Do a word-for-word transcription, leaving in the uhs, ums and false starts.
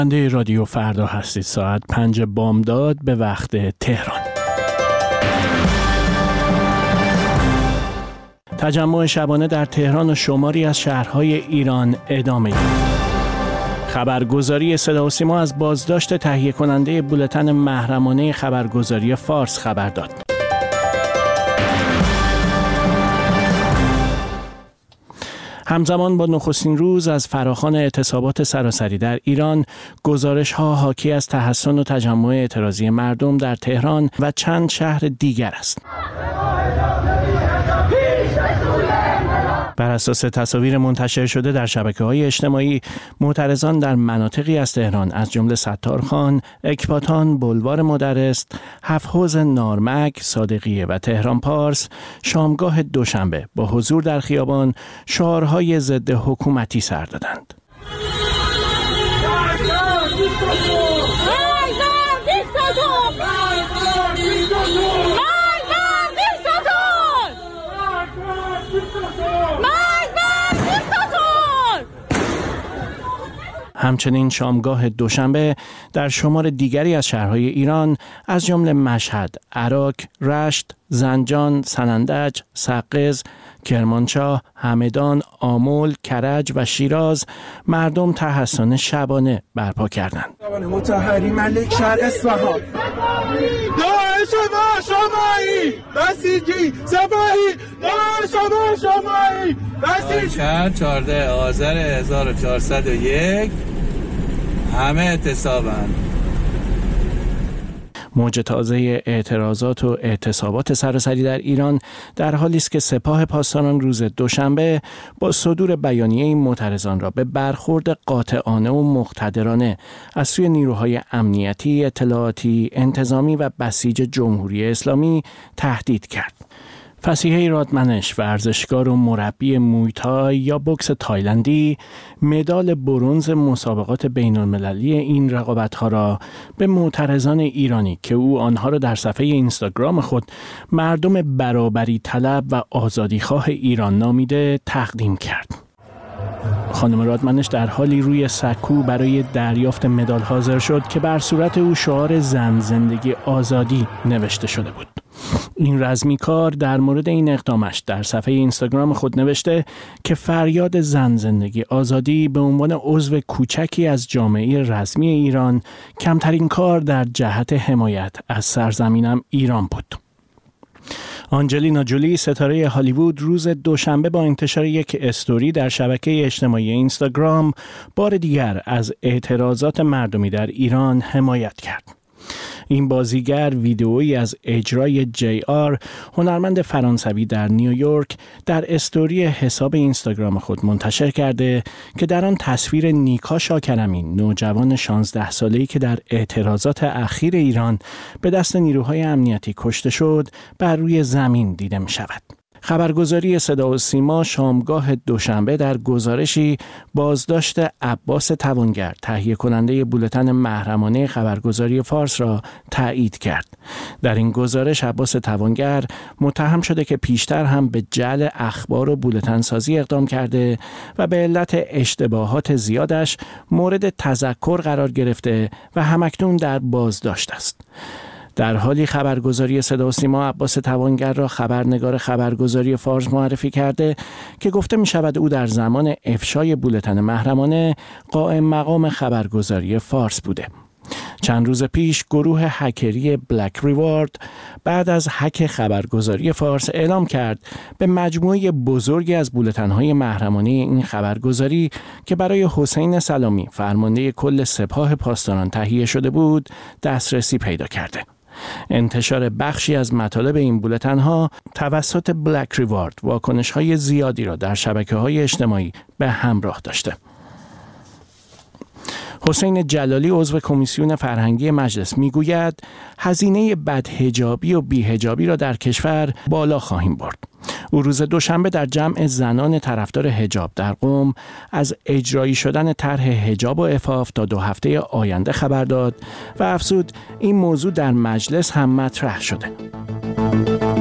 شنونده رادیو فردا هستید. ساعت پنج بامداد به وقت تهران. تجمع شبانه در تهران و شماری از شهرهای ایران ادامه یافت. خبرگزاری صدا و سیما از بازداشت تهیه کننده بولتن محرمانه خبرگزاری فارس خبر داد. همزمان با نخستین روز از فراخوان اعتصابات سراسری در ایران، گزارش‌ها حاکی از تحسن و تجمع اعتراضی مردم در تهران و چند شهر دیگر است. بر اساس تصاویر منتشر شده در شبکه‌های اجتماعی، معترضان در مناطقی از تهران از جمله ستارخان، اکباتان، بلوار مدرس، هفت حوض نارمک، صادقیه و تهران پارس شامگاه دوشنبه با حضور در خیابان شعارهای ضد حکومتی سر دادند. همچنین شامگاه دوشنبه در شمار دیگری از شهرهای ایران از جمله مشهد، عراق، رشت، زنجان، سنندج، سقز، کرمانشاه، همدان، آمل، کرج و شیراز مردم تحسن شبانه برپا کردند. مطهری ملک شهر اصفهان. داعش ما شمایی بسیجی سپاهی داعش ما شمایی بسیجی. شهر چهارده آذر هزار و چهارصد و یک همه اعتصابند. موج تازه اعتراضات و اعتصابات سراسری در ایران در حالی است که سپاه پاسداران روز دوشنبه با صدور بیانیه این معترضان را به برخورد قاطعانه و مقتدرانه از سوی نیروهای امنیتی، اطلاعاتی، انتظامی و بسیج جمهوری اسلامی تهدید کرد. فسیحه رادمنش، ورزشکار و مربی مویتای یا بوکس تایلندی، مدال برنز مسابقات بین المللی این رقابت‌ها را به معترضان ایرانی که او آنها را در صفحه اینستاگرام خود مردم برابری طلب و آزادیخواه ایران نامیده تقدیم کرد. خانم رادمنش در حالی روی سکو برای دریافت مدال حاضر شد که بر صورت او شعار زن زندگی آزادی نوشته شده بود. این رزمیکار در مورد این اقدامش در صفحه اینستاگرام خود نوشته که فریاد زن زندگی آزادی به عنوان عضو کوچکی از جامعه رسمی ایران کمترین کار در جهت حمایت از سرزمینم ایران بود. آنجلینا جولی، ستاره هالیوود، روز دوشنبه با انتشار یک استوری در شبکه اجتماعی اینستاگرام بار دیگر از اعتراضات مردمی در ایران حمایت کرد. این بازیگر ویدئویی از اجرای جی آر، هنرمند فرانسوی در نیویورک، در استوری حساب اینستاگرام خود منتشر کرده که در آن تصویر نیکا شاکرمی، نوجوان شانزده ساله‌ای که در اعتراضات اخیر ایران به دست نیروهای امنیتی کشته شد، بر روی زمین دیده می شود. خبرگزاری صدا و سیما شامگاه دوشنبه در گزارشی بازداشت عباس توانگر، تهیه کننده بولتن محرمانه خبرگزاری فارس را تایید کرد. در این گزارش عباس توانگر متهم شده که پیشتر هم به جعل اخبار و بولتن سازی اقدام کرده و به علت اشتباهات زیادش مورد تذکر قرار گرفته و همکنون در بازداشت است. در حالی خبرگزاری صدا و سیما عباس توانگر را خبرنگار خبرگزاری فارس معرفی کرده که گفته می شود او در زمان افشای بولتن محرمانه قائم مقام خبرگزاری فارس بوده. چند روز پیش گروه هکری بلک ریوارد بعد از هک خبرگزاری فارس اعلام کرد به مجموعه بزرگی از بولتن‌های محرمانه این خبرگزاری که برای حسین سلامی فرمانده کل سپاه پاسداران تهیه شده بود دسترسی پیدا کرده. انتشار بخشی از مطالب این بولتن‌ها توسط بلک ریوارد واکنش‌های زیادی را در شبکه‌های اجتماعی به همراه داشته. حسین جلالی عضو کمیسیون فرهنگی مجلس میگوید هزینه بدحجابی و بیحجابی را در کشور بالا خواهیم برد. او روز دوشنبه در جمع زنان طرفدار حجاب در قم از اجرایی شدن طرح حجاب و عفاف تا دو هفته آینده خبر داد و افزود این موضوع در مجلس هم مطرح شده.